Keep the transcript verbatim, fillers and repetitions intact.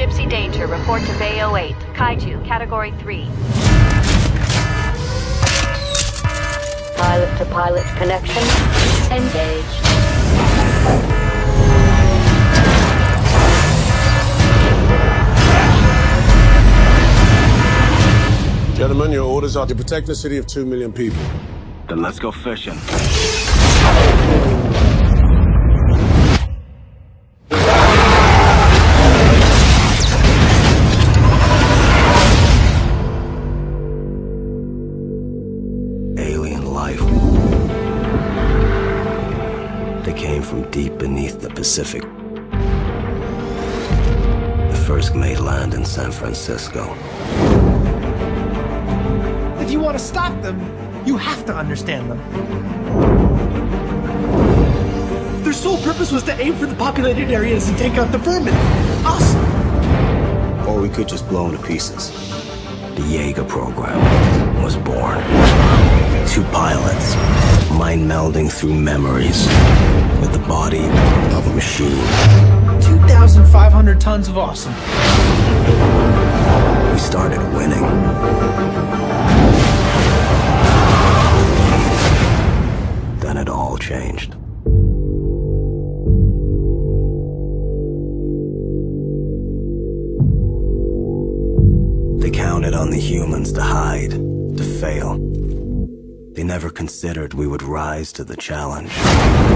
Gypsy Danger, report to Bay oh eight. Kaiju, Category three. Pilot-to-pilot connection engaged. Gentlemen, your orders are to protect the city of two million people. Then let's go fishing. Alien life. They came from deep beneath the Pacific. The first made land in San Francisco. If you want to stop them, you have to understand them. Their sole purpose was to aim for the populated areas and take out the vermin. Us! Or we could just blow them to pieces. The Jaeger program was born. Two pilots, mind melding through memories with the body of a machine. two thousand five hundred tons of awesome. We started winning. Then it all changed. They counted on the humans to hide, to fail. They never considered we would rise to the challenge.